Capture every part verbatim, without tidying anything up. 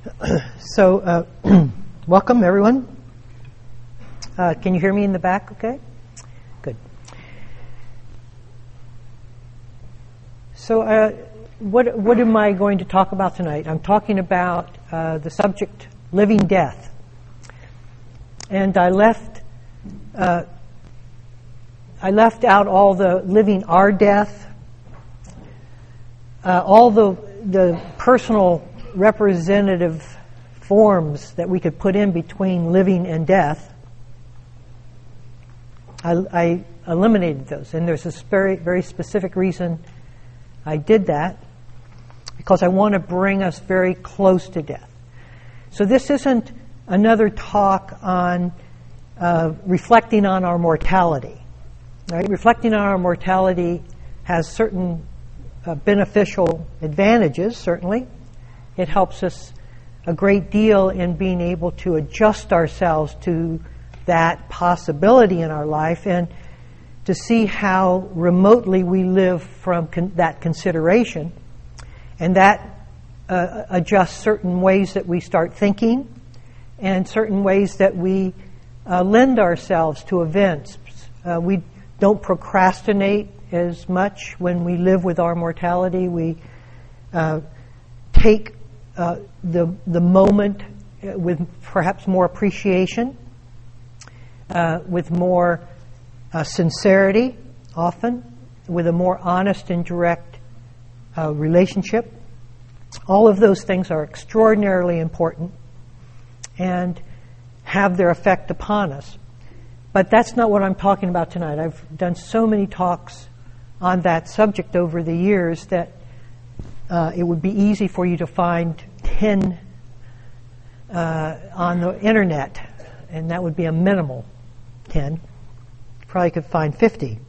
So, uh, welcome everyone. Uh, can you hear me in the back? Okay, good. So, uh, what what am I going to talk about tonight? I'm talking about uh, the subject living death, and I left uh, I left out all the living our death, uh, all the the personal representative forms that we could put in between living and death. I, I eliminated those, and there's a very, very specific reason I did that, because I want to bring us very close to death. So this isn't another talk on uh, reflecting on our mortality. Right? Reflecting on our mortality has certain uh, beneficial advantages, certainly. It helps us a great deal in being able to adjust ourselves to that possibility in our life and to see how remotely we live from con- that consideration. And that uh, adjusts certain ways that we start thinking and certain ways that we uh, lend ourselves to events. Uh, we don't procrastinate as much when we live with our mortality. We uh, take Uh, the the moment with perhaps more appreciation, uh, with more uh, sincerity, often with a more honest and direct uh, relationship. All of those things are extraordinarily important and have their effect upon us. But that's not what I'm talking about tonight. I've done so many talks on that subject over the years that uh, it would be easy for you to find ten uh, on the internet, and that would be a minimal ten. You probably could find fifty.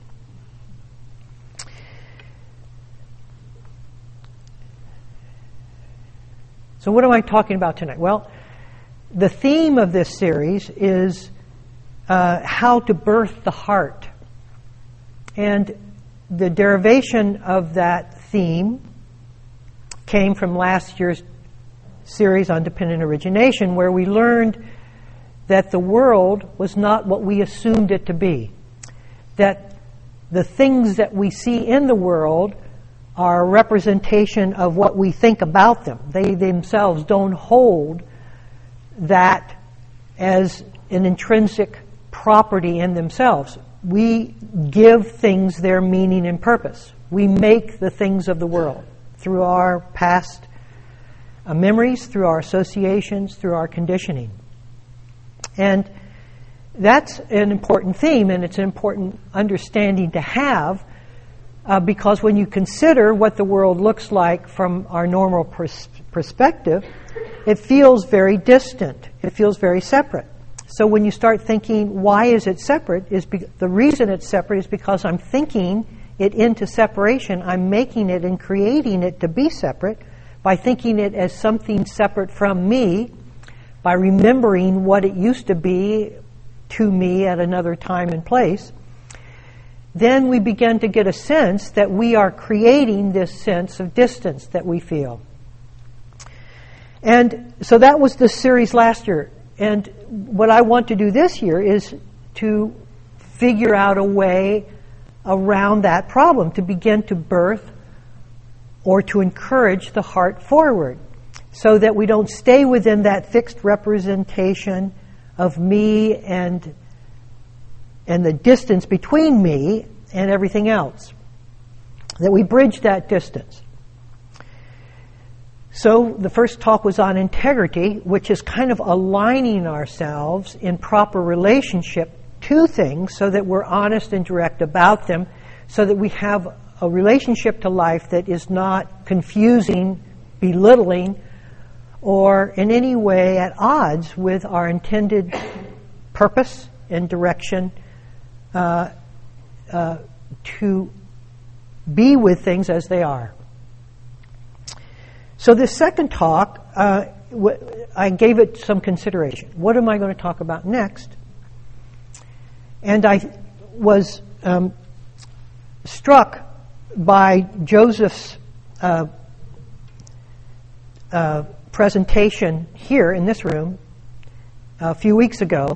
So what am I talking about tonight? Well, the theme of this series is uh, how to birth the heart. And the derivation of that theme came from last year's series on dependent origination, where we learned that the world was not what we assumed it to be. That the things that we see in the world are a representation of what we think about them. They themselves don't hold that as an intrinsic property in themselves. We give things their meaning and purpose. We make the things of the world through our past Uh, memories, through our associations, through our conditioning. And that's an important theme, and it's an important understanding to have, uh, because when you consider what the world looks like from our normal pers- perspective, it feels very distant. It feels very separate. So when you start thinking, why is it separate? Is be- the reason it's separate is because I'm thinking it into separation. I'm making it and creating it to be separate by thinking it as something separate from me, by remembering what it used to be to me at another time and place. Then we begin to get a sense that we are creating this sense of distance that we feel. And so that was the series last year. And what I want to do this year is to figure out a way around that problem, to begin to birth or to encourage the heart forward, so that we don't stay within that fixed representation of me and and the distance between me and everything else. That we bridge that distance. So the first talk was on integrity, which is kind of aligning ourselves in proper relationship to things so that we're honest and direct about them, so that we have a relationship to life that is not confusing, belittling, or in any way at odds with our intended purpose and direction uh, uh, to be with things as they are. So this second talk, uh, w- I gave it some consideration. What am I going to talk about next? And I was um, struck by Joseph's uh, uh, presentation here in this room a few weeks ago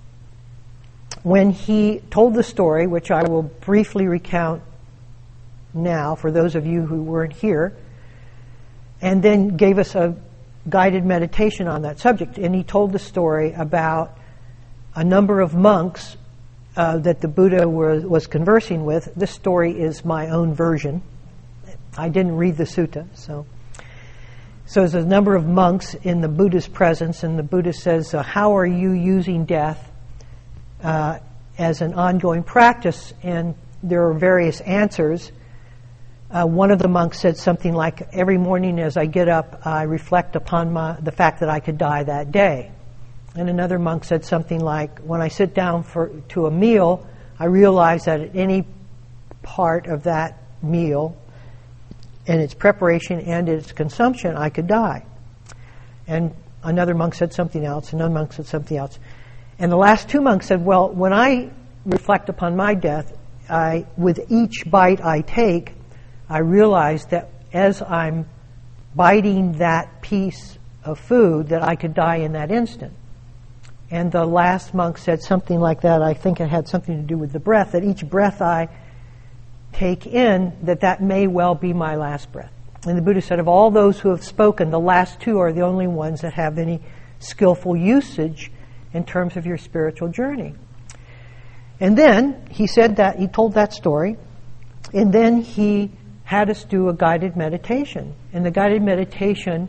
when he told the story, which I will briefly recount now for those of you who weren't here, and then gave us a guided meditation on that subject. And he told the story about a number of monks uh, that the Buddha was, was conversing with. This story is my own version. I didn't read the sutta, so... So there's a number of monks in the Buddha's presence, and the Buddha says, uh, how are you using death uh, as an ongoing practice? And there are various answers. Uh, one of the monks said something like, every morning as I get up, I reflect upon my, the fact that I could die that day. And another monk said something like, when I sit down for, to a meal, I realize that at any part of that meal, in its preparation and its consumption, I could die. And another monk said something else, another monk said something else. And the last two monks said, well, when I reflect upon my death, I, with each bite I take, I realize that as I'm biting that piece of food, that I could die in that instant. And the last monk said something like that. I think it had something to do with the breath, that each breath I take in, that that may well be my last breath. And the Buddha said, of all those who have spoken, the last two are the only ones that have any skillful usage in terms of your spiritual journey. And then he said that, he told that story, and then he had us do a guided meditation. And the guided meditation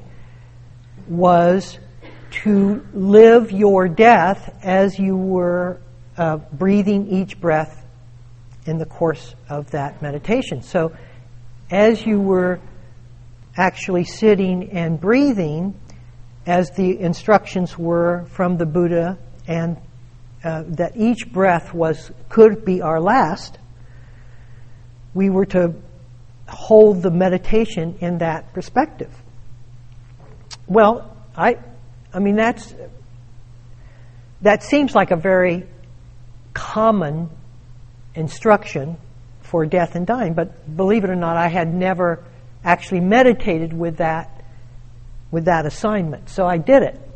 was to live your death as you were uh, breathing each breath in the course of that meditation. So as you were actually sitting and breathing, as the instructions were from the Buddha, and uh, that each breath was could be our last, we were to hold the meditation in that perspective. Well, I, I mean that's that seems like a very common instruction for death and dying, but believe it or not, I had never actually meditated with that with that assignment. So I did it.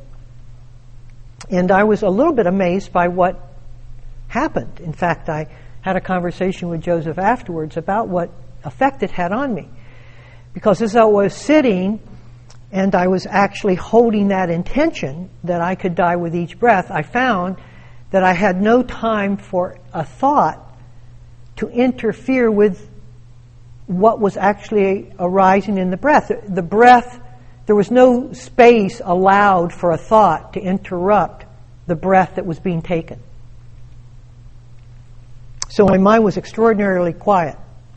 And I was a little bit amazed by what happened. In fact, I had a conversation with Joseph afterwards about what effect it had on me. Because as I was sitting and I was actually holding that intention that I could die with each breath, I found that I had no time for a thought to interfere with what was actually arising in the breath. The breath, there was no space allowed for a thought to interrupt the breath that was being taken. So my mind was extraordinarily quiet.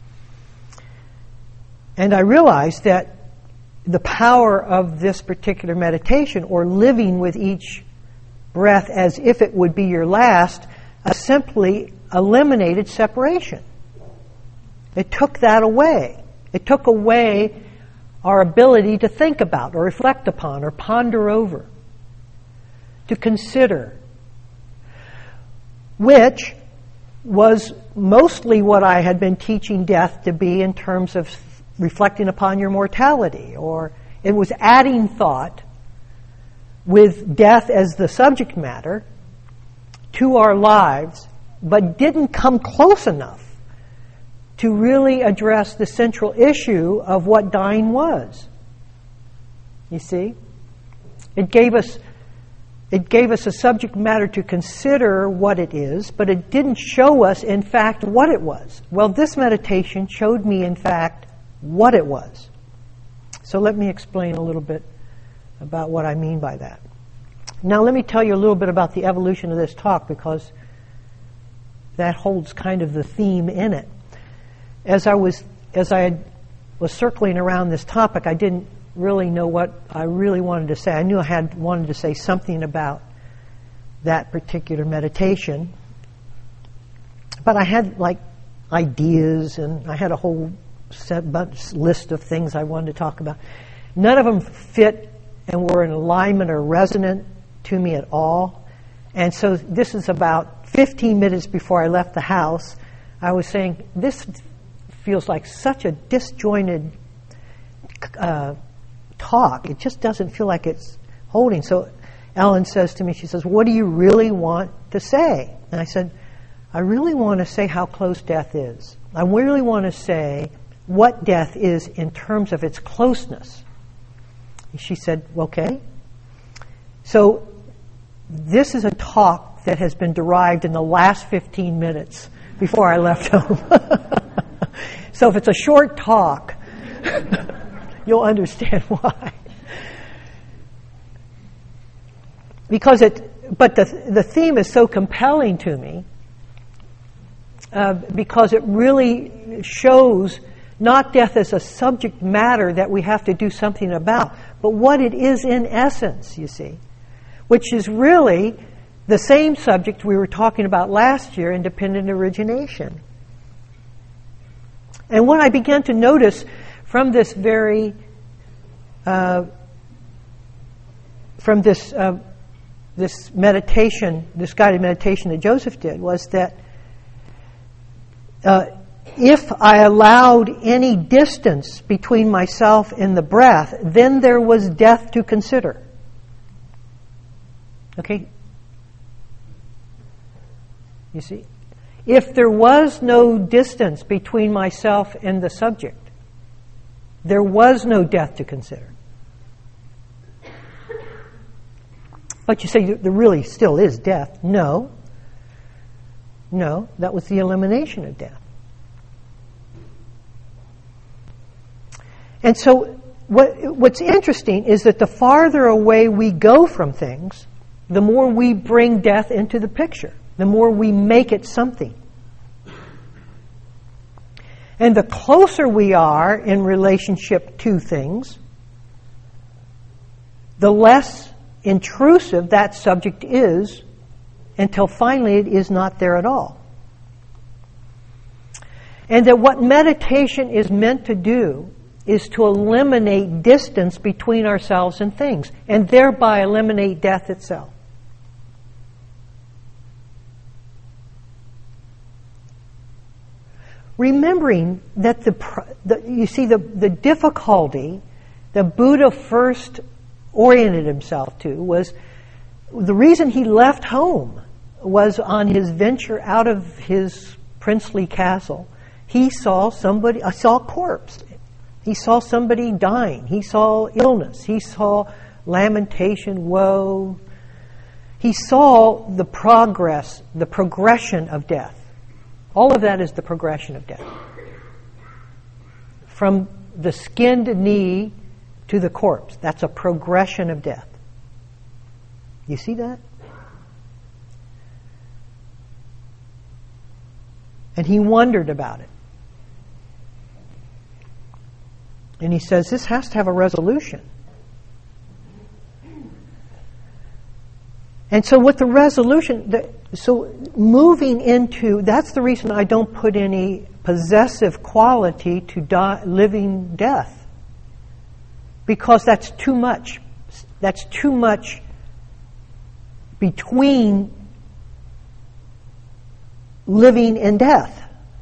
And I realized that the power of this particular meditation, or living with each breath as if it would be your last, uh, simply eliminated separation. It took that away. It took away our ability to think about or reflect upon or ponder over, to consider, which was mostly what I had been teaching death to be in terms of reflecting upon your mortality, or it was adding thought with death as the subject matter to our lives, but didn't come close enough to really address the central issue of what dying was. You see? It gave us it gave us a subject matter to consider what it is, but it didn't show us, in fact, what it was. Well, this meditation showed me, in fact, what it was. So let me explain a little bit about what I mean by that. Now let me tell you a little bit about the evolution of this talk, because that holds kind of the theme in it. As I was as I had, was circling around this topic, I didn't really know what I really wanted to say. I knew I had wanted to say something about that particular meditation, but I had like ideas, and I had a whole set bunch, list of things I wanted to talk about. None of them fit and were in alignment or resonant to me at all. And so this is about fifteen minutes before I left the house. I was saying, this feels like such a disjointed uh, talk talk. It just doesn't feel like it's holding. So Ellen says to me, she says, what do you really want to say? And I said, I really want to say how close death is. I really want to say what death is in terms of its closeness. And she said, okay. So this is a talk that has been derived in the last fifteen minutes before I left home. So if it's a short talk, you'll understand why. Because it, but the the theme is so compelling to me uh, because it really shows not death as a subject matter that we have to do something about, but what it is in essence, you see, which is really the same subject we were talking about last year, independent origination. And what I began to notice from this very, uh, from this uh, this meditation, this guided meditation that Joseph did, was that uh, if I allowed any distance between myself and the breath, then there was death to consider. Okay? You see? If there was no distance between myself and the subject, there was no death to consider. But you say there really still is death. No. No, that was the elimination of death. And so what, what's interesting is that the farther away we go from things, the more we bring death into the picture, the more we make it something. And the closer we are in relationship to things, the less intrusive that subject is until finally it is not there at all. And that what meditation is meant to do is to eliminate distance between ourselves and things, and thereby eliminate death itself. Remembering that the, the you see the, the difficulty the Buddha first oriented himself to was the reason he left home was on his venture out of his princely castle. He saw somebody, I saw a corpse. He saw somebody dying. He saw illness. He saw lamentation, woe. He saw the progress, the progression of death. All of that is the progression of death. From the skinned knee to the corpse. That's a progression of death. You see that? And he wondered about it. And he says, this has to have a resolution. And so what the resolution, the, so moving into, that's the reason I don't put any possessive quality to die, living death. Because that's too much. That's too much between living and death.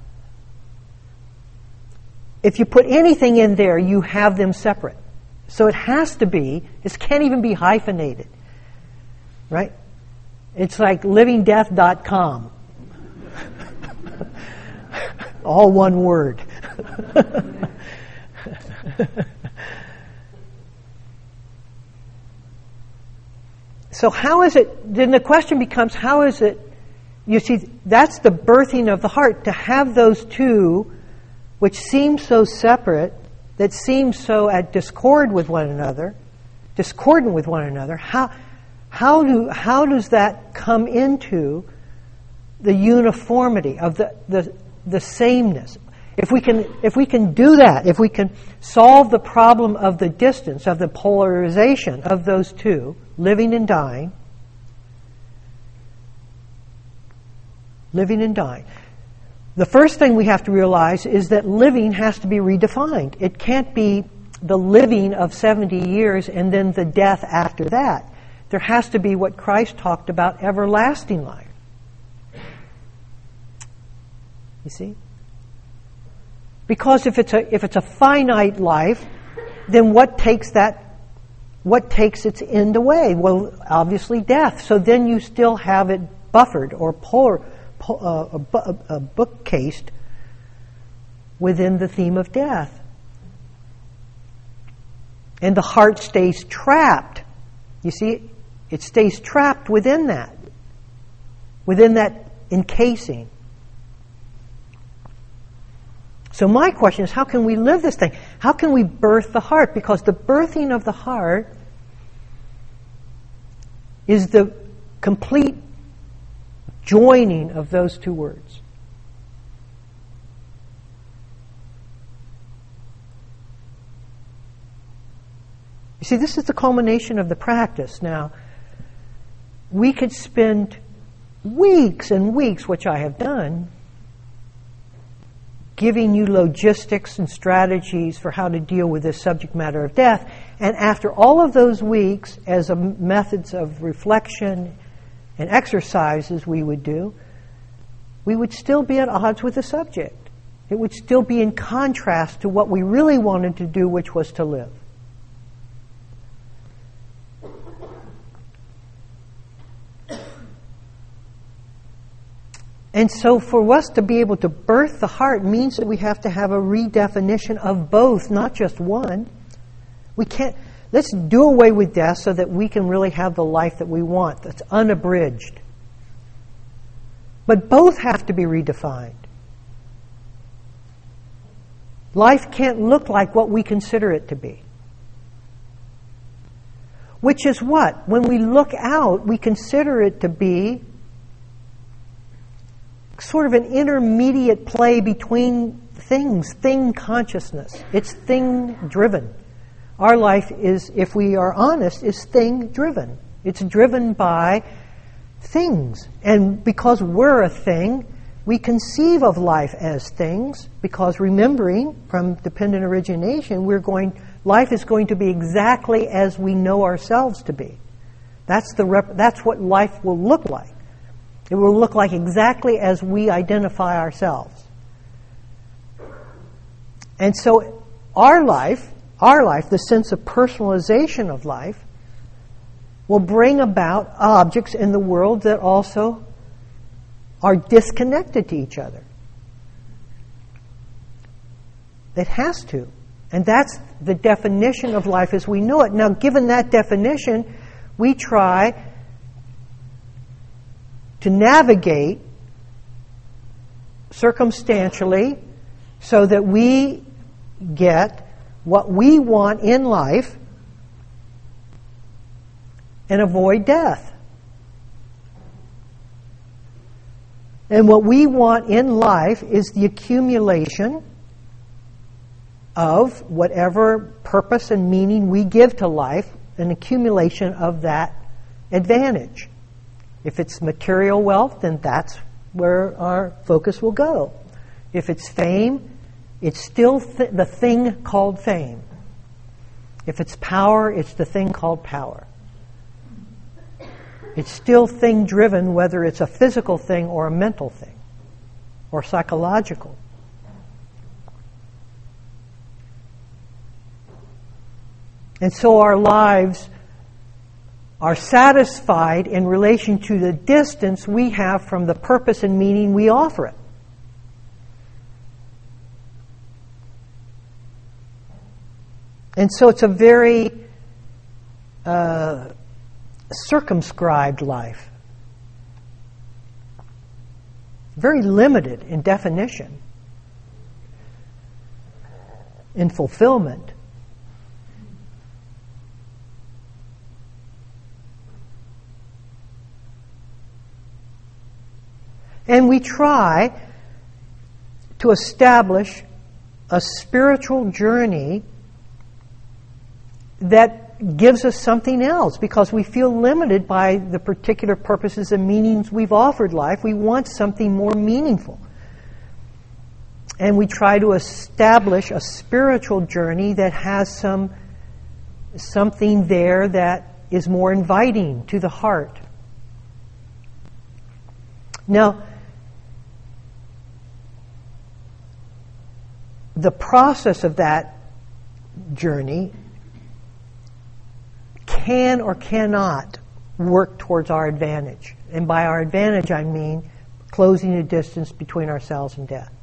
If you put anything in there, you have them separate. So it has to be, this can't even be hyphenated. Right? It's like living death dot com. All one word. So how is it, then the question becomes, how is it, you see, that's the birthing of the heart, to have those two, which seem so separate, that seem so at discord with one another, discordant with one another, how how do how does that come into the uniformity of the, the the sameness? If we can if we can do that, if we can solve the problem of the distance, of the polarization of those two, living and dying, living and dying. The first thing we have to realize is that living has to be redefined. It can't be the living of seventy years and then the death after that. There has to be what Christ talked about, everlasting life. You see? Because if it's a if it's a finite life, then what takes that what takes its end away? Well, obviously death. So then you still have it buffered or polar, uh, uh, uh, bookcased within the theme of death. And the heart stays trapped. You see, it stays trapped within that, within that encasing. So my question is, how can we live this thing? How can we birth the heart? Because the birthing of the heart is the complete joining of those two words. You see, this is the culmination of the practice. Now, we could spend weeks and weeks, which I have done, giving you logistics and strategies for how to deal with this subject matter of death. And after all of those weeks, as a methods of reflection and exercises we would do, we would still be at odds with the subject. It would still be in contrast to what we really wanted to do, which was to live. And so for us to be able to birth the heart means that we have to have a redefinition of both, not just one. We can't, let's do away with death so that we can really have the life that we want, that's unabridged. But both have to be redefined. Life can't look like what we consider it to be. Which is what? When we look out, we consider it to be sort of an intermediate play between things, thing consciousness. It's thing driven. Our life is, if we are honest, is thing driven. It's driven by things. And because we're a thing, we conceive of life as things, because remembering from dependent origination, we're going, life is going to be exactly as we know ourselves to be. That's the rep, that's what life will look like. It will look like exactly as we identify ourselves. And so our life, our life, the sense of personalization of life, will bring about objects in the world that also are disconnected to each other. It has to. And that's the definition of life as we know it. Now, given that definition, we try to navigate circumstantially so that we get what we want in life and avoid death. And what we want in life is the accumulation of whatever purpose and meaning we give to life, an accumulation of that advantage. If it's material wealth, then that's where our focus will go. If it's fame, it's still th- the thing called fame. If it's power, it's the thing called power. It's still thing-driven, whether it's a physical thing or a mental thing or psychological. And so our lives are satisfied in relation to the distance we have from the purpose and meaning we offer it. And so it's a very uh, circumscribed life. Very limited in definition, in fulfillment. And we try to establish a spiritual journey that gives us something else, because we feel limited by the particular purposes and meanings we've offered life. We want something more meaningful. And we try to establish a spiritual journey that has some something there that is more inviting to the heart. Now, the process of that journey can or cannot work towards our advantage. And by our advantage, I mean closing the distance between ourselves and death.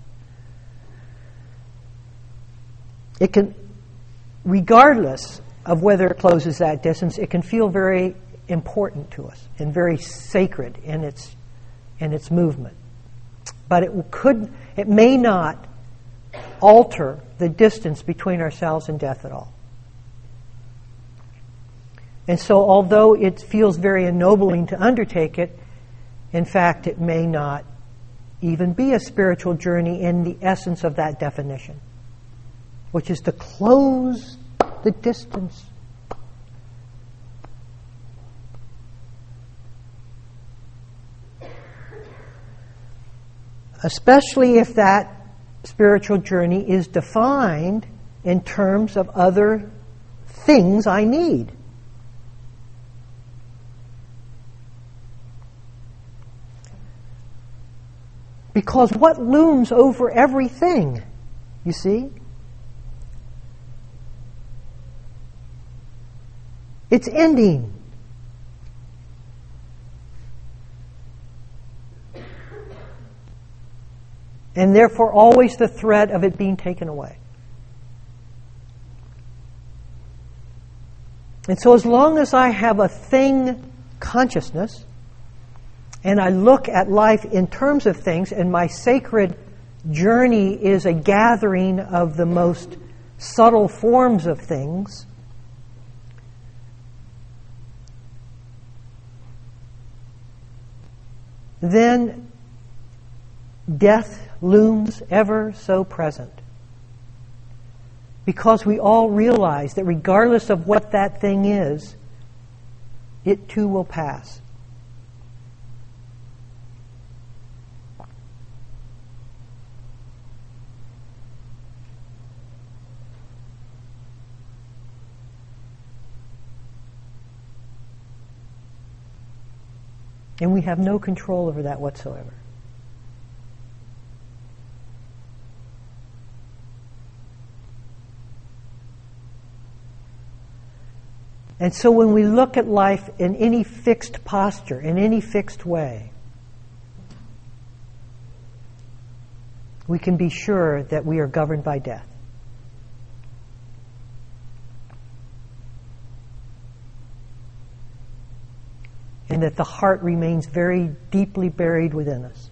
It can, regardless of whether it closes that distance, it can feel very important to us and very sacred in its in its movement. But it could, it may not alter the distance between ourselves and death at all. And so, although it feels very ennobling to undertake it, in fact, it may not even be a spiritual journey in the essence of that definition, which is to close the distance. Especially if that spiritual journey is defined in terms of other things I need. Because what looms over everything, you see? It's ending. And therefore always the threat of it being taken away. And so as long as I have a thing consciousness, and I look at life in terms of things, and my sacred journey is a gathering of the most subtle forms of things, then death looms ever so present. Because we all realize that regardless of what that thing is, it too will pass. And we have no control over that whatsoever. And so when we look at life in any fixed posture, in any fixed way, we can be sure that we are governed by death. And that the heart remains very deeply buried within us.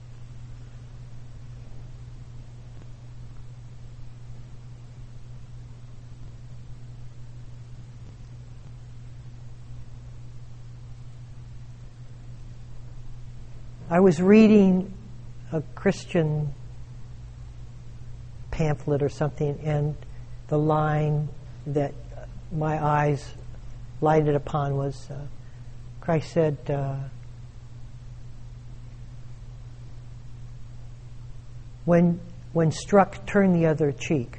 I was reading a Christian pamphlet or something, and the line that my eyes lighted upon was, uh, Christ said, uh, when when struck, turn the other cheek.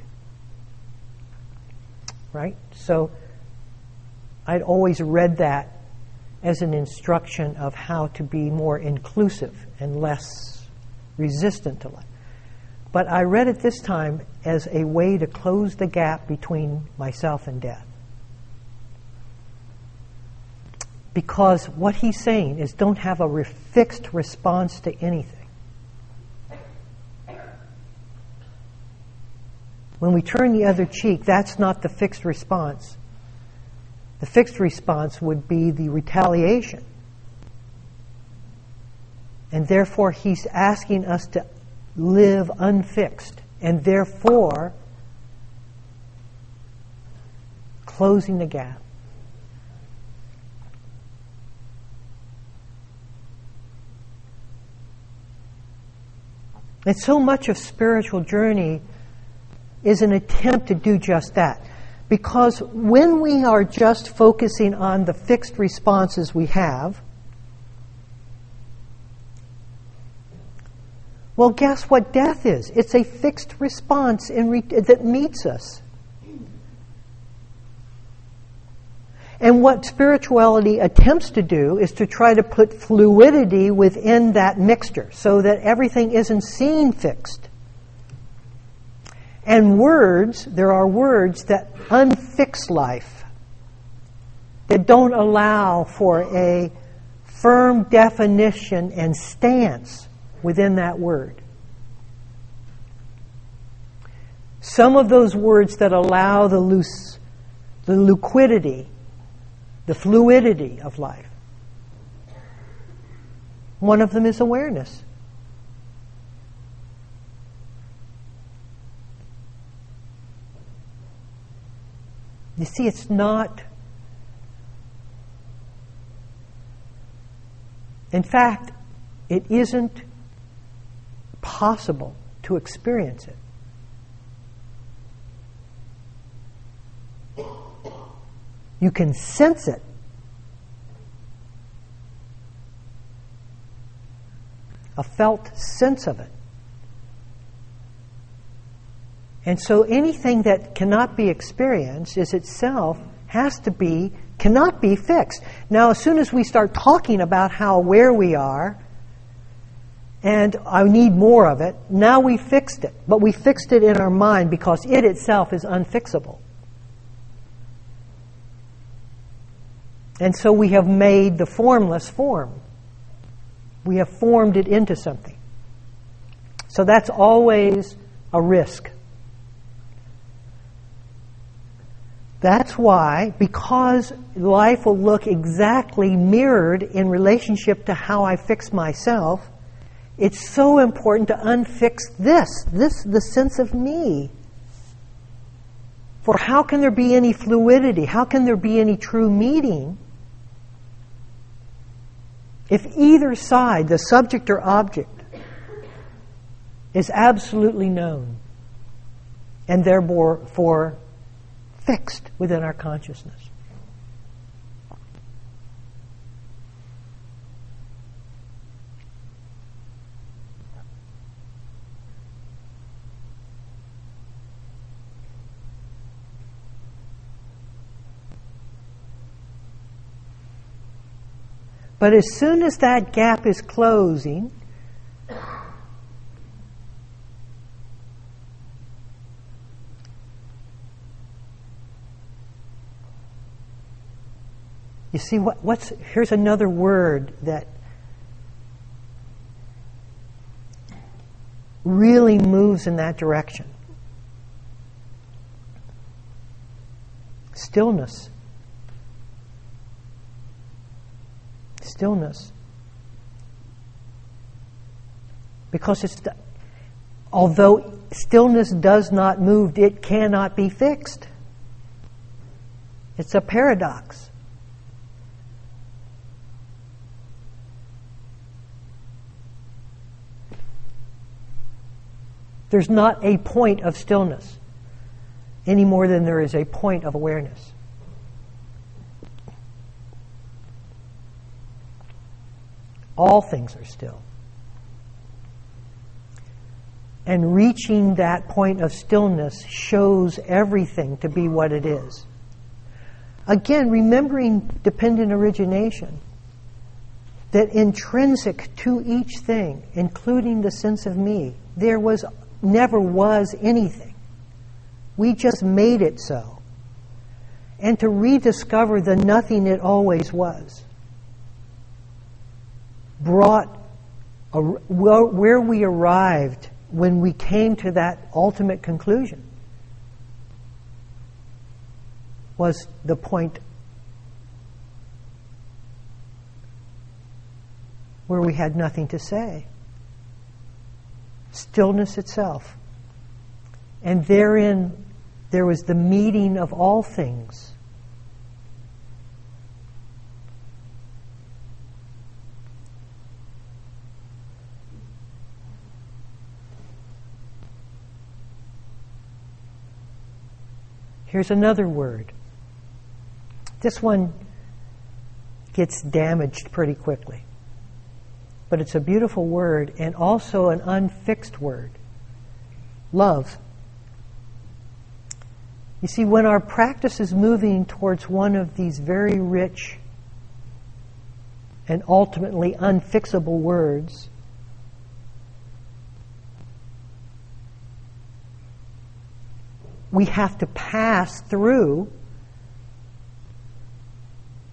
Right? So I'd always read that as an instruction of how to be more inclusive and less resistant to life. But I read it this time as a way to close the gap between myself and death. Because what he's saying is don't have a re- fixed response to anything. When we turn the other cheek, that's not the fixed response. The fixed response would be the retaliation. And therefore, he's asking us to live unfixed, and therefore closing the gap. And so much of spiritual journey is an attempt to do just that. Because when we are just focusing on the fixed responses we have, well, guess what death is? It's a fixed response in re- that meets us. And what spirituality attempts to do is to try to put fluidity within that mixture so that everything isn't seen fixed. And words, there are words that unfix life. that don't allow for a firm definition and stance within that word. Some of those words that allow the loose, the liquidity, the fluidity of life. One of them is awareness. You see, it's not... In fact, it isn't possible to experience it. You can sense it. A felt sense of it. And so anything that cannot be experienced is itself has to be, cannot be fixed. Now, as soon as we start talking about how aware we are, and I need more of it, now we fixed it. But we fixed it in our mind because it itself is unfixable. And so we have made the formless form. We have formed it into something. So that's always a risk. That's why, because life will look exactly mirrored in relationship to how I fix myself, it's so important to unfix this, this, the sense of me. For how can there be any fluidity? How can there be any true meeting if either side, the subject or object, is absolutely known and therefore fixed within our consciousness? But as soon as that gap is closing, you see, what, what's here's another word that really moves in that direction. Stillness. Stillness. Because it's, although stillness does not move, it cannot be fixed. It's a paradox. There's not a point of stillness any more than there is a point of awareness. All things are still. And reaching that point of stillness shows everything to be what it is. Again, remembering dependent origination, that intrinsic to each thing, including the sense of me, there was never was anything. We just made it so. And to rediscover the nothing it always was brought a, where we arrived when we came to that ultimate conclusion was the point where we had nothing to say. Stillness itself. And therein there was the meeting of all things. Here's another word. This one gets damaged pretty quickly. But it's a beautiful word and also an unfixed word. Love. You see, when our practice is moving towards one of these very rich and ultimately unfixable words, we have to pass through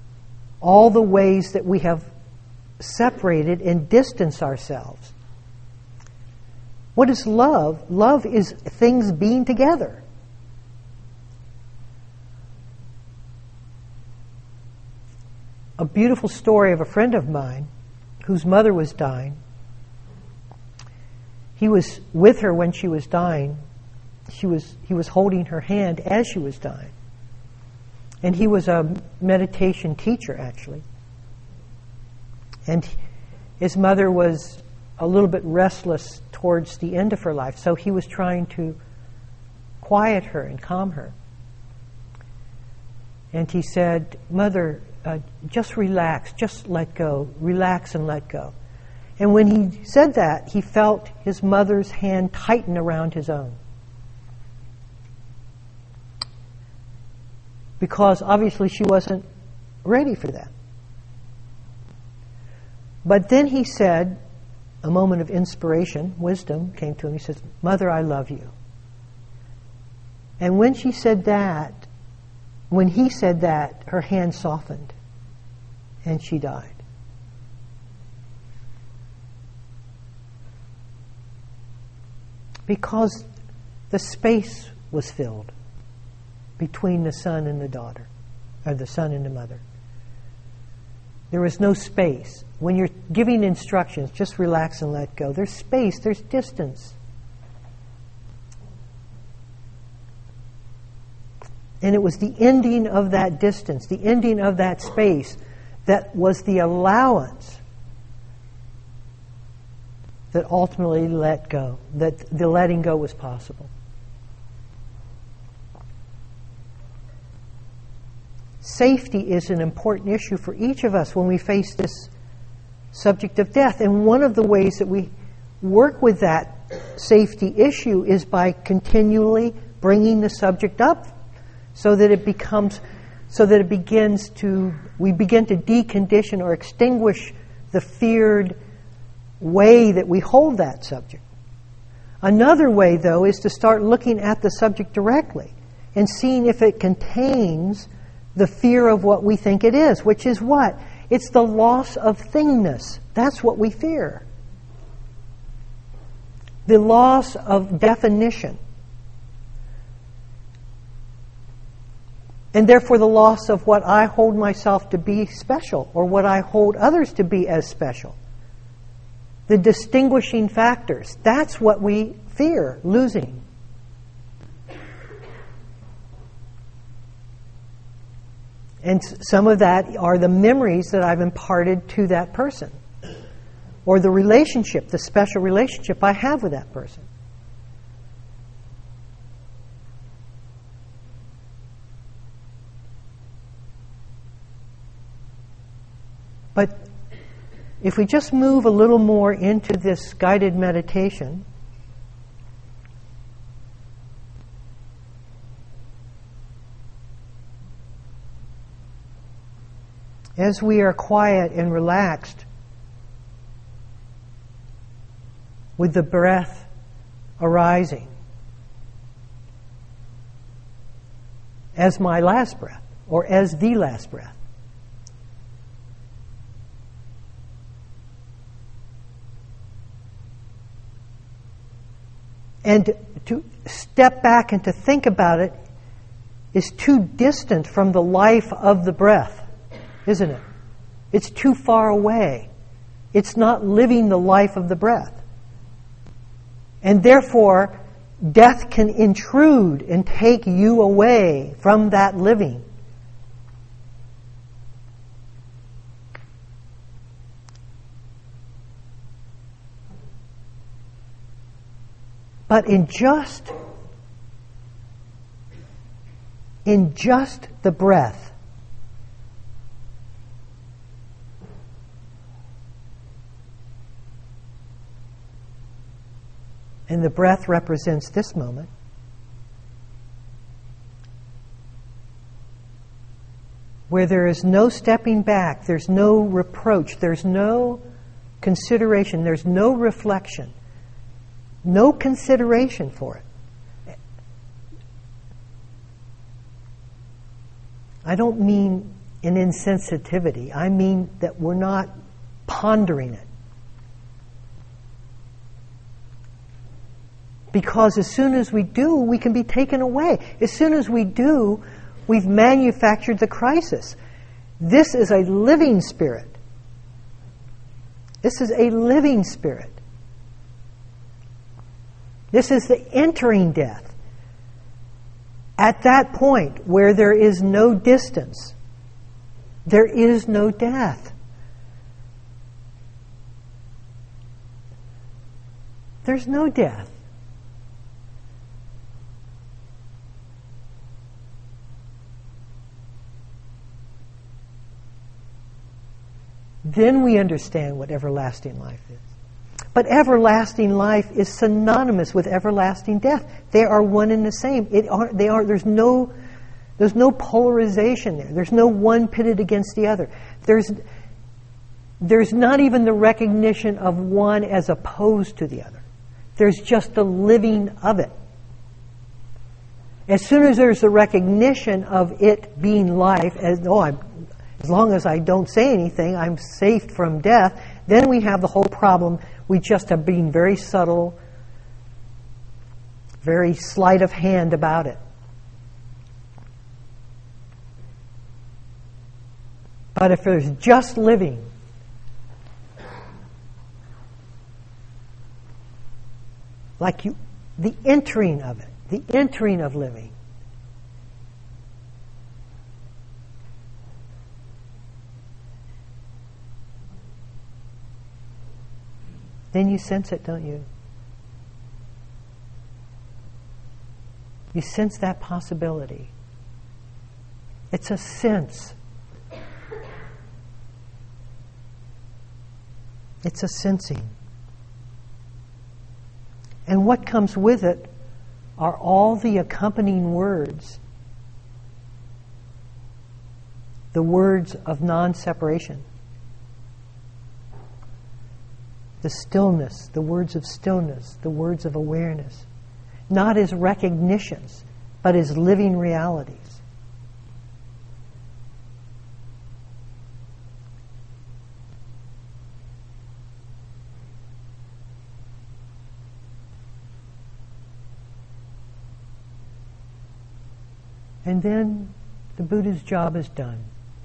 all the ways that we have separated and distanced ourselves. What is love? Love is things being together. A beautiful story of a friend of mine whose mother was dying. He was with her when she was dying. She was, he was holding her hand as she was dying. And he was a meditation teacher, actually. And his mother was a little bit restless towards the end of her life, so he was trying to quiet her and calm her. And he said, "Mother, uh, just relax, just let go, relax and let go." And when he said that, he felt his mother's hand tighten around his own. Because obviously she wasn't ready for that. But then he said, a moment of inspiration, wisdom came to him. He says, "Mother, I love you." And when she said that, when he said that, her hand softened and she died. Because the space was filled between the son and the daughter, or the son and the mother. There was no space. When you're giving instructions, just relax and let go. There's space, there's distance. And it was the ending of that distance, the ending of that space, that was the allowance that ultimately let go, that the letting go was possible. Safety is an important issue for each of us when we face this subject of death. And one of the ways that we work with that safety issue is by continually bringing the subject up so that it becomes, so that it begins to, we begin to decondition or extinguish the feared way that we hold that subject. Another way, though, is to start looking at the subject directly and seeing if it contains the fear of what we think it is, which is what? It's the loss of thingness. That's what we fear. The loss of definition. And therefore the loss of what I hold myself to be special, or what I hold others to be as special. The distinguishing factors. That's what we fear losing. And some of that are the memories that I've imparted to that person, or the relationship, the special relationship I have with that person. But if we just move a little more into this guided meditation, as we are quiet and relaxed with the breath arising as my last breath, or as the last breath, and to step back and to think about it is too distant from the life of the breath, isn't it? It's too far away. It's not living the life of the breath. And therefore, death can intrude and take you away from that living. But in just, in just the breath, and the breath represents this moment, where there is no stepping back, there's no reproach, there's no consideration, there's no reflection. No consideration for it. I don't mean in insensitivity. I mean that we're not pondering it. Because as soon as we do, we can be taken away. As soon as we do, we've manufactured the crisis. This is a living spirit. This is a living spirit. This is the entering death. At that point where there is no distance, there is no death. There's no death. Then we understand what everlasting life is. But everlasting life is synonymous with everlasting death. They are one and the same. It are, they are. There's no, there's no polarization there. There's no one pitted against the other. There's, there's not even the recognition of one as opposed to the other. There's just the living of it. As soon as there's the recognition of it being life, as oh, I'm, as long as I don't say anything, I'm safe from death. Then we have the whole problem. We just have been very subtle, very sleight of hand about it. But if there's just living, like you, the entering of it, the entering of living, then you sense it, don't you? You sense that possibility. It's a sense. It's a sensing. And what comes with it are all the accompanying words. The words of non-separation. The stillness, the words of stillness, the words of awareness. Not as recognitions, but as living realities. And then the Buddha's job is done.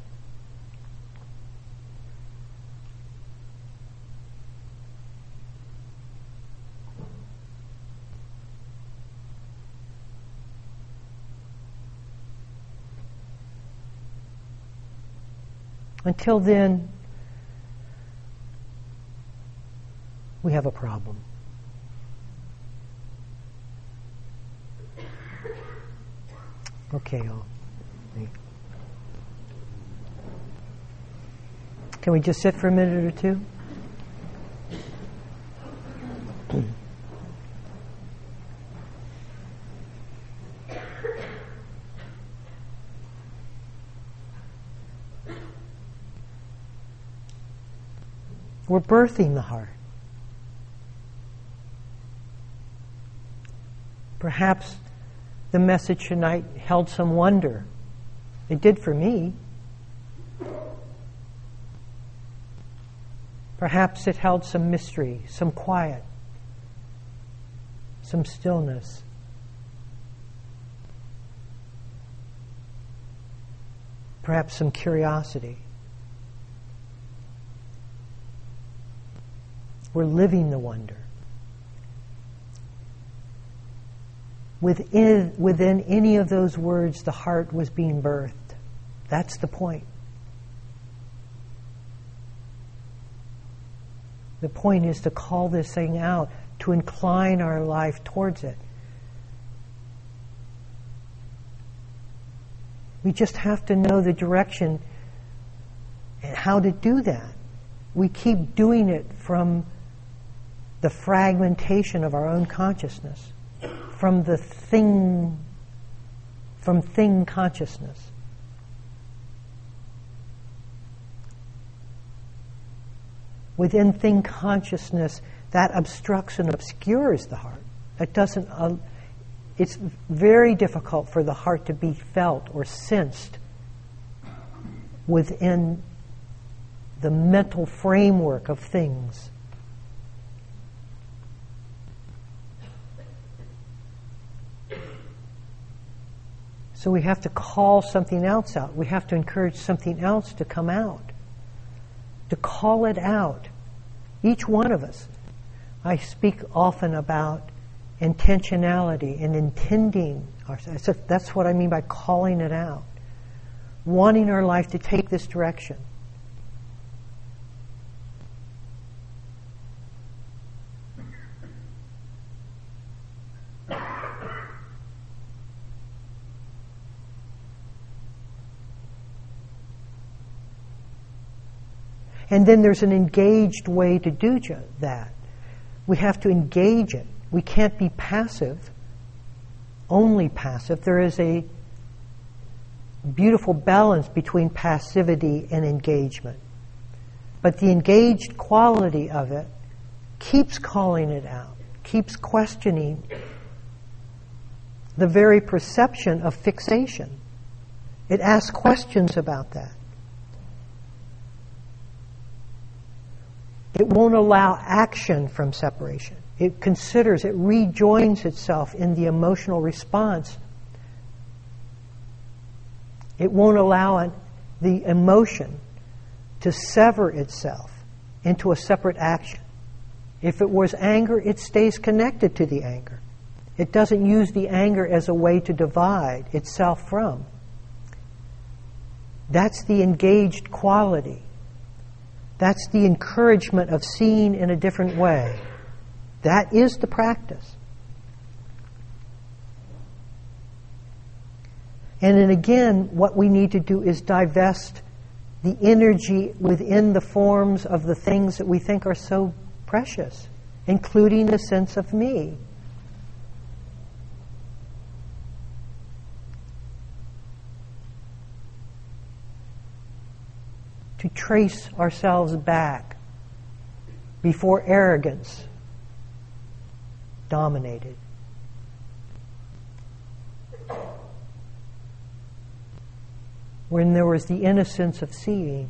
Until then, we have a problem. Okay, y'all. Can we just sit for a minute or two? We're birthing the heart. Perhaps the message tonight held some wonder. It did for me. Perhaps it held some mystery, some quiet, some stillness. Perhaps some curiosity. We're living the wonder. Within, within any of those words, the heart was being birthed. That's the point. The point is to call this thing out, to incline our life towards it. We just have to know the direction and how to do that. We keep doing it from the fragmentation of our own consciousness, from the thing, from thing consciousness. Within thing consciousness, that obstructs and obscures the heart. It doesn't. Uh, it's very difficult for the heart to be felt or sensed within the mental framework of things. So we have to call something else out. We have to encourage something else to come out, to call it out. Each one of us. I speak often about intentionality and intending ourselves. That's what I mean by calling it out. Wanting our life to take this direction. And then there's an engaged way to do that. We have to engage it. We can't be passive, only passive. There is a beautiful balance between passivity and engagement. But the engaged quality of it keeps calling it out, keeps questioning the very perception of fixation. It asks questions about that. It won't allow action from separation. It considers, it rejoins itself in the emotional response. It won't allow an, the emotion to sever itself into a separate action. If it was anger, it stays connected to the anger. It doesn't use the anger as a way to divide itself from. That's the engaged quality. That's the encouragement of seeing in a different way. That is the practice. And then again, what we need to do is divest the energy within the forms of the things that we think are so precious, including the sense of me. To trace ourselves back before arrogance dominated. When there was the innocence of seeing.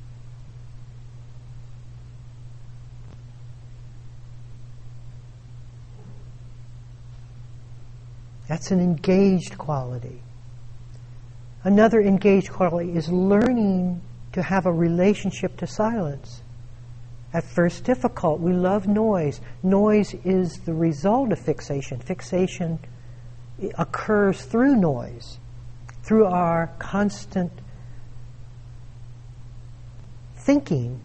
That's an engaged quality. Another engaged quality is learning to have a relationship to silence. At first difficult. We love noise. Noise is the result of fixation. Fixation occurs through noise, through our constant thinking.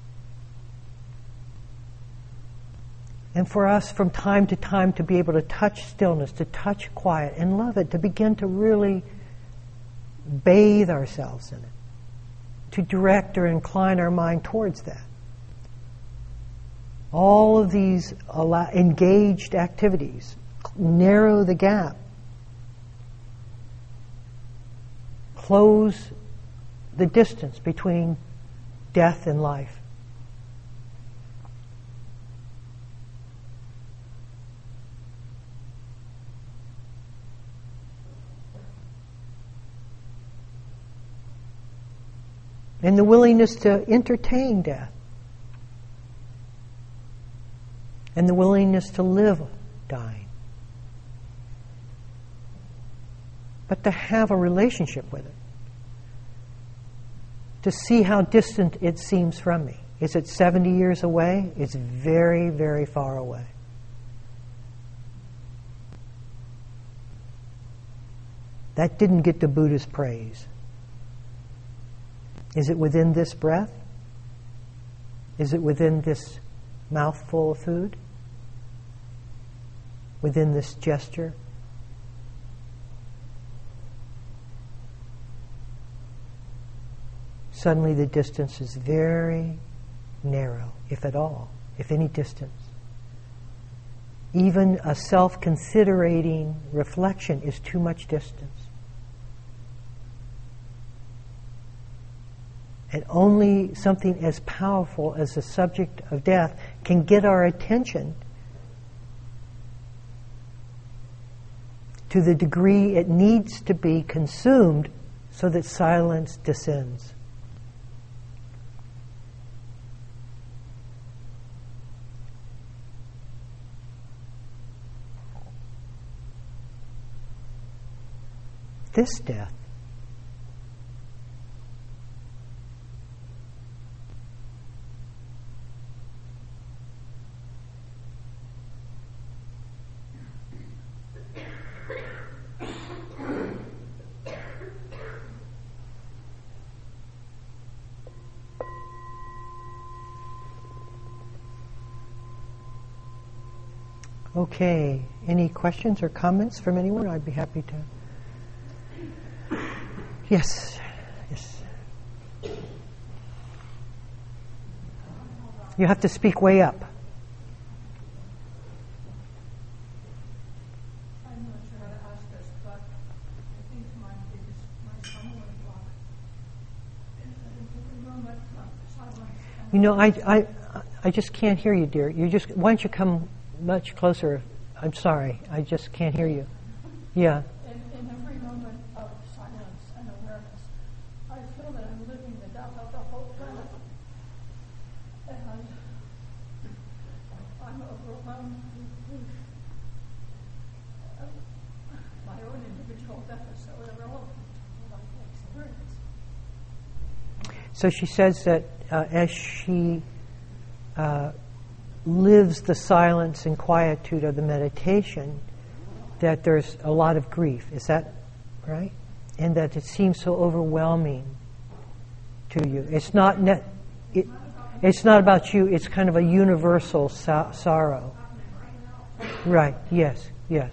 And for us, from time to time, to be able to touch stillness, to touch quiet and love it, to begin to really bathe ourselves in it, to direct or incline our mind towards that. All of these allow, engaged activities narrow the gap, close the distance between death and life. And the willingness to entertain death. And the willingness to live dying. But to have a relationship with it. To see how distant it seems from me. Is it seventy years away? It's very, very far away. That didn't get the Buddha's praise. Is it within this breath? Is it within this mouthful of food? Within this gesture? Suddenly the distance is very narrow, if at all, if any distance. Even a self-considerating reflection is too much distance. And only something as powerful as the subject of death can get our attention to the degree it needs to be consumed so that silence descends. this death. Okay, any questions or comments from anyone? I'd be happy to. Yes, yes. You have to speak way up. I'm not sure how to ask this, but I think my biggest, my stumbling block is that in every moment of silence. You know, I, I, I just can't hear you, dear. You just, why don't you come much closer? I'm sorry, I just can't hear you. Yeah. In, in every moment of silence and awareness, I feel that I'm living the death of the whole planet. And I'm overwhelmed with grief. My own individual death is so irrelevant to what I experience. So she says that uh, as she uh, lives the silence and quietude of the meditation, that there's a lot of grief. Is that right? And that it seems so overwhelming to you. It's not ne- it, it's not about you. It's kind of a universal so- sorrow. Right. Yes. Yes.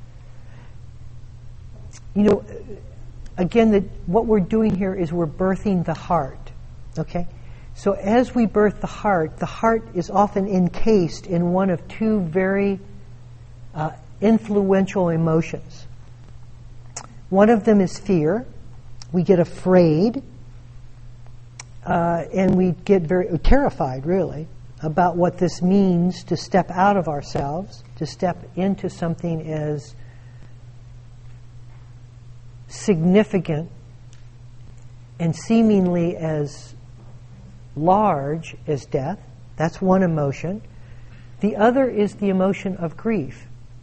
You know, again, that what we're doing here is we're birthing the heart. Okay. So as we birth the heart, the heart is often encased in one of two very uh, influential emotions. One of them is fear. We get afraid, uh, and we get very terrified, really, about what this means to step out of ourselves, to step into something as significant and seemingly as large as death. That's one emotion. The other is the emotion of grief.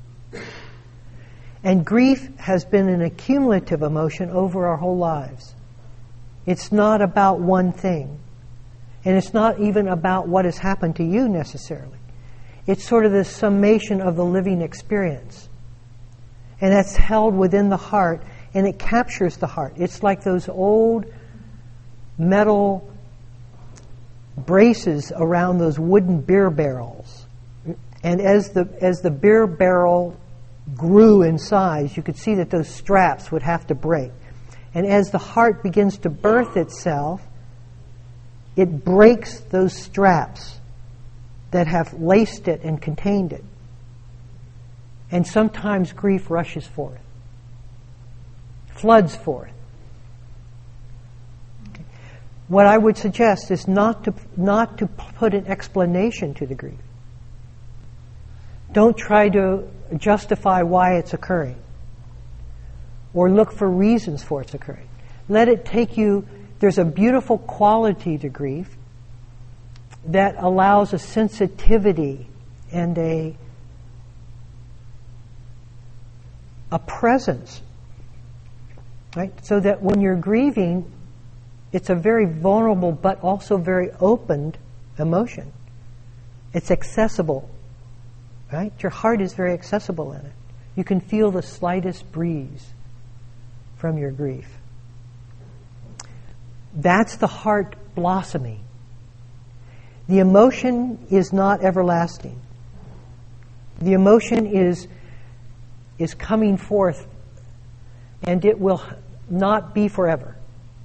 And grief has been an accumulative emotion over our whole lives. It's not about one thing. And it's not even about what has happened to you necessarily. It's sort of the summation of the living experience. And that's held within the heart, and it captures the heart. It's like those old metal braces around those wooden beer barrels. And as the as the beer barrel grew in size, you could see that those straps would have to break. And as the heart begins to birth itself, it breaks those straps that have laced it and contained it. And sometimes grief rushes forth, floods forth. What I would suggest is not to not to put an explanation to the grief. Don't try to justify why it's occurring or look for reasons for its occurring. Let it take you. There's a beautiful quality to grief that allows a sensitivity and a a presence, right? So that when you're grieving, it's a very vulnerable but also very opened emotion. It's accessible, right? Your heart is very accessible in it. You can feel the slightest breeze from your grief. That's the heart blossoming. The emotion is not everlasting. The emotion is is coming forth, and it will not be forever.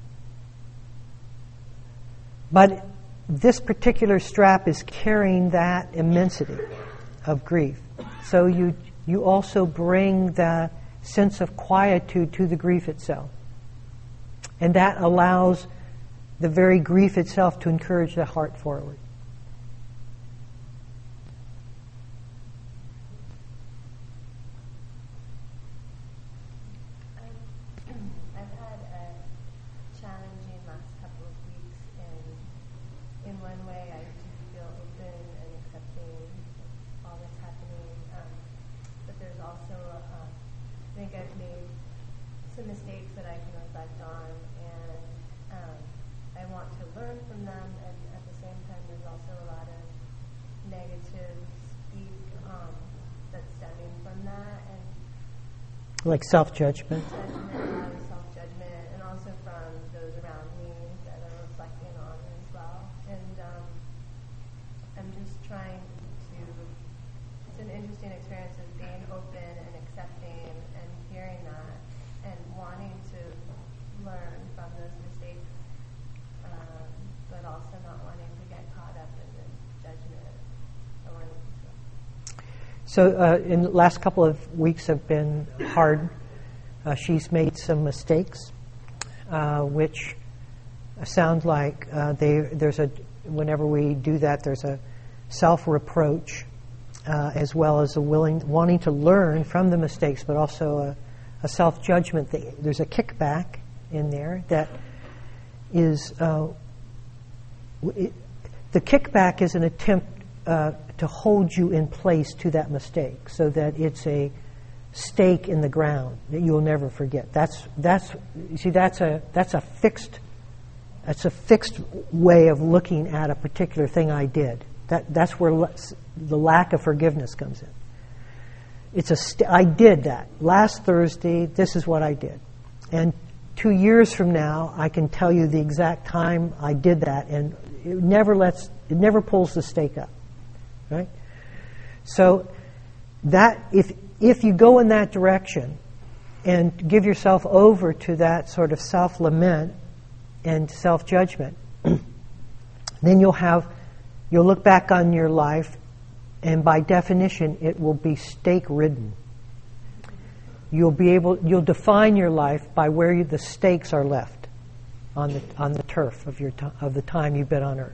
But this particular strap is carrying that immensity of grief. So you you also bring that sense of quietude to the grief itself. And that allows the very grief itself to encourage the heart forward. I've had a challenging last couple of weeks, and in one way I do feel open and accepting all that's happening, um, but there's also, uh, I think I've made some mistakes that I can reflect on, and um, I want to learn from them, and at the same time there's also a lot of negative speak um, that's stemming from that, and Like self-judgment. judgment, a lot of self-judgment, and also from those around me that I'm reflecting on as well. And um, I'm just trying to, it's an interesting experience of being open and accepting and hearing that and wanting to learn from those mistakes, um, but also not wanting to get caught up in the judgment. I wanted to So uh, in the last couple of weeks have been hard. Uh, she's made some mistakes, uh, which sound like uh, they, there's a, whenever we do that, there's a self-reproach uh, as well as a willing, wanting to learn from the mistakes, but also a, a self-judgment. That, there's a kickback in there that is, uh, it, the kickback is an attempt uh, to hold you in place to that mistake, so that it's a stake in the ground that you'll never forget. That's that's you see that's a that's a fixed that's a fixed way of looking at a particular thing I did. That that's where l- the lack of forgiveness comes in. It's a st- I did that last Thursday. This is what I did, and two years from now, I can tell you the exact time I did that, and it never lets it never pulls the stake up. Right? So that if if you go in that direction and give yourself over to that sort of self-lament and self-judgment, then you'll have you'll look back on your life, and by definition, it will be stake-ridden. You'll be able you'll define your life by where you, the stakes are left on the on the turf of your to, of the time you've been on Earth.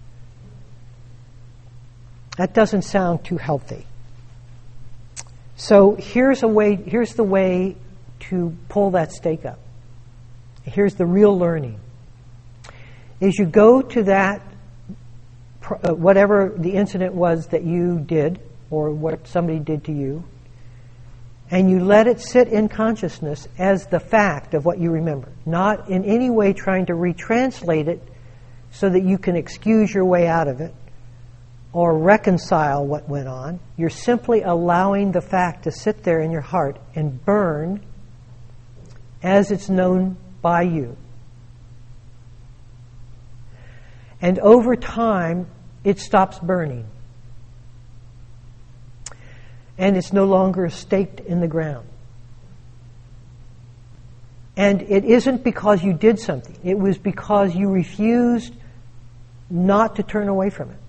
That doesn't sound too healthy. So here's a way. Here's the way to pull that stake up. Here's the real learning. Is you go to that, uh, whatever the incident was that you did, or what somebody did to you, and you let it sit in consciousness as the fact of what you remember, not in any way trying to retranslate it so that you can excuse your way out of it or reconcile what went on. You're simply allowing the fact to sit there in your heart and burn as it's known by you. And over time, it stops burning. And it's no longer staked in the ground. And it isn't because you did something. It was because you refused not to turn away from it.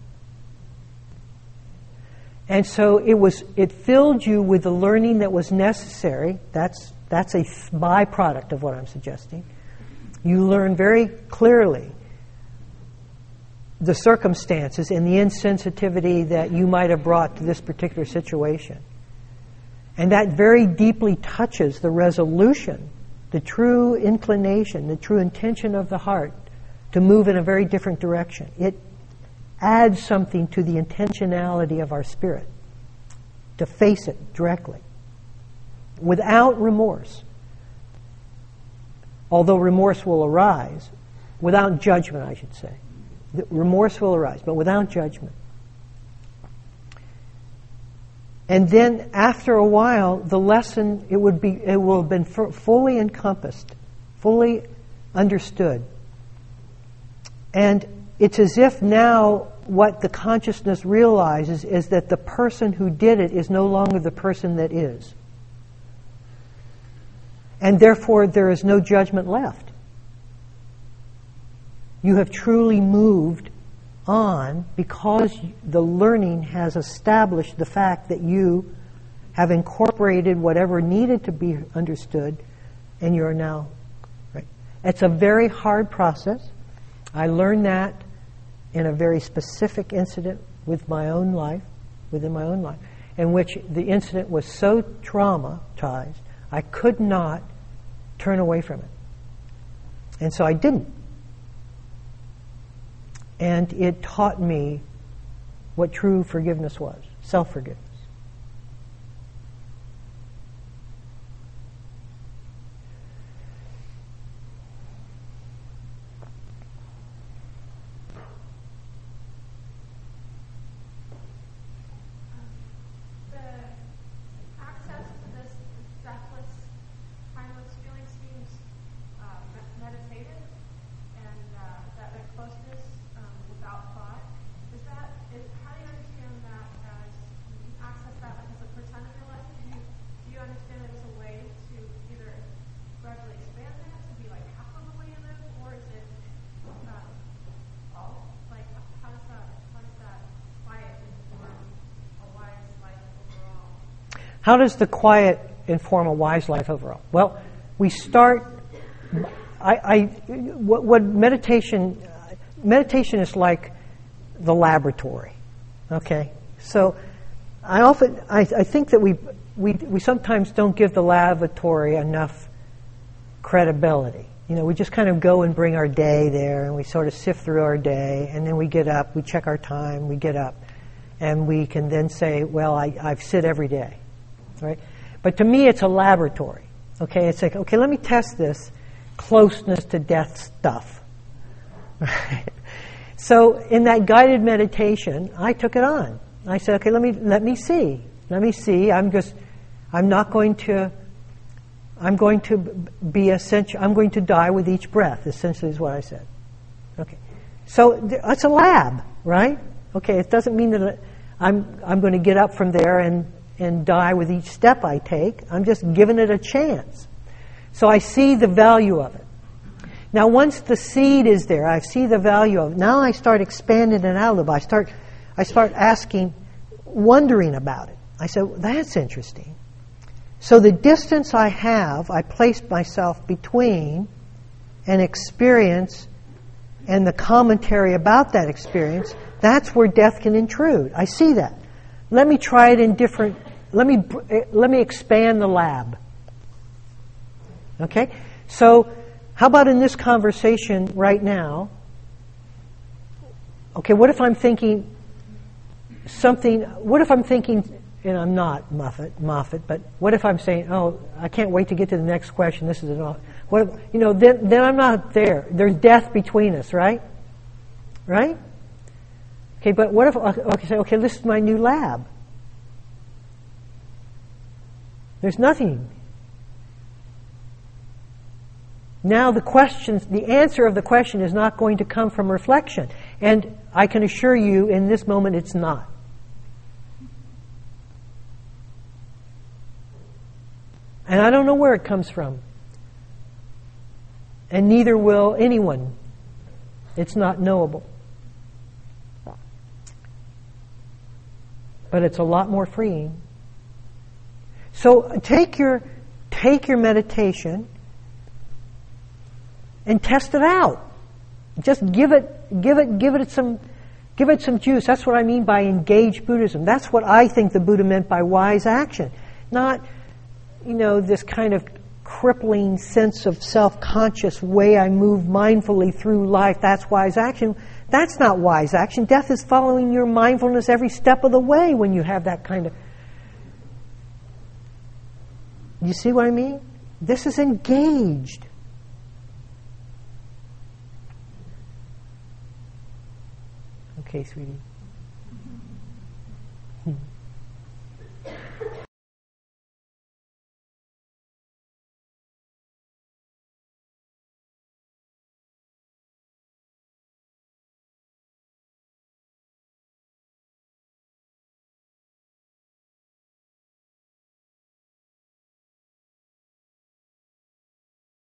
And so it was. It filled you with the learning that was necessary. That's that's a byproduct of what I'm suggesting. You learn very clearly the circumstances and the insensitivity that you might have brought to this particular situation. And that very deeply touches the resolution, the true inclination, the true intention of the heart to move in a very different direction. It adds something to the intentionality of our spirit to face it directly without remorse. Although remorse will arise, without judgment, I should say. The remorse will arise, but without judgment. And then after a while, the lesson, it would be, it will have been f- fully encompassed, fully understood. And it's as if now what the consciousness realizes is that the person who did it is no longer the person that is. And therefore there is no judgment left. You have truly moved on because the learning has established the fact that you have incorporated whatever needed to be understood, and you are now right. It's a very hard process. I learned that in a very specific incident with my own life, within my own life, in which the incident was so traumatized, I could not turn away from it. And so I didn't. And it taught me what true forgiveness was, self-forgiveness. How does the quiet inform a wise life overall? Well, we start. I, I what, what meditation meditation is like the laboratory. Okay, so I often I, I think that we we we sometimes don't give the laboratory enough credibility. You know, we just kind of go and bring our day there, and we sort of sift through our day, and then we get up, we check our time, we get up, and we can then say, well, I, I sit every day, right? But to me, it's a laboratory, okay? It's like, okay, let me test this closeness to death stuff. So in that guided meditation, I took it on. I said, okay, let me let me see. Let me see. I'm just, I'm not going to, I'm going to be essential. I'm going to die with each breath, essentially is what I said. Okay. So th- it's a lab, right? Okay, it doesn't mean that I'm I'm going to get up from there and, and die with each step I take. I'm just giving it a chance. So I see the value of it. Now once the seed is there, I see the value of it. Now I start expanding it out a little. I start, I start asking, wondering about it. I said, well, that's interesting. So the distance I have, I place myself between an experience and the commentary about that experience. That's where death can intrude. I see that. Let me try it in different, let me, let me expand the lab. Okay? So, how about in this conversation right now? Okay, what if I'm thinking something, what if I'm thinking, and I'm not Moffat, Moffat, but what if I'm saying, oh, I can't wait to get to the next question, this is an, what if, you know, then, then I'm not there. There's death between us, right? Right? Okay, but what if, okay, say, okay, this is my new lab. There's nothing. Now the questions, the answer of the question is not going to come from reflection. And I can assure you, in this moment, it's not. And I don't know where it comes from. And neither will anyone. It's not knowable. But it's a lot more freeing. So take your take your meditation and test it out. Just give it give it give it some give it some juice. That's what I mean by engaged Buddhism. That's what I think the Buddha meant by wise action. Not, you know, this kind of crippling sense of self-conscious way I move mindfully through life. That's wise action. That's not wise action. Death is following your mindfulness every step of the way when you have that kind of... You see what I mean? This is engaged. Okay, sweetie. Hmm.